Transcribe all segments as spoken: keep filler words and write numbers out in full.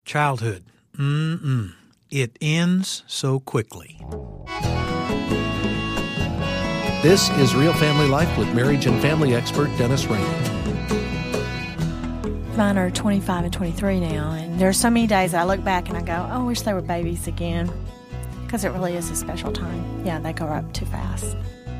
Childhood. Mm-mm. It ends so quickly. This is Real Family Life with marriage and family expert Dennis Rainey. Mine are twenty-five and twenty-three now, and there are so many days I look back and I go, oh, I wish they were babies again, because it really is a special time. Yeah, they grow up too fast.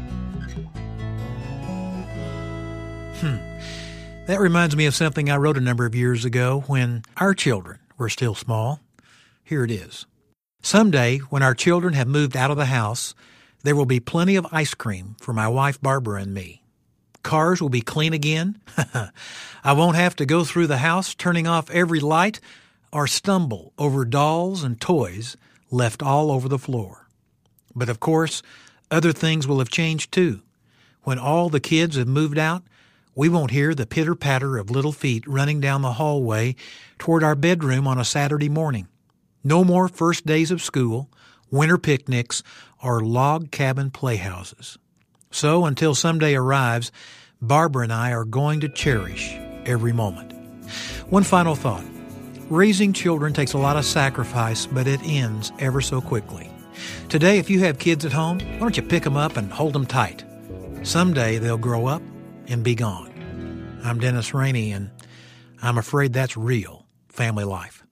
Hmm. That reminds me of something I wrote a number of years ago when our children were still small. Here it is. Someday, when our children have moved out of the house, there will be plenty of ice cream for my wife Barbara and me. Cars will be clean again. I won't have to go through the house turning off every light or stumble over dolls and toys left all over the floor. But of course, other things will have changed too. When all the kids have moved out, we won't hear the pitter-patter of little feet running down the hallway toward our bedroom on a Saturday morning. No more first days of school, winter picnics, or log cabin playhouses. So until someday arrives, Barbara and I are going to cherish every moment. One final thought. Raising children takes a lot of sacrifice, but it ends ever so quickly. Today, if you have kids at home, why don't you pick them up and hold them tight? Someday they'll grow up and be gone. I'm Dennis Rainey, and I'm afraid that's real family life.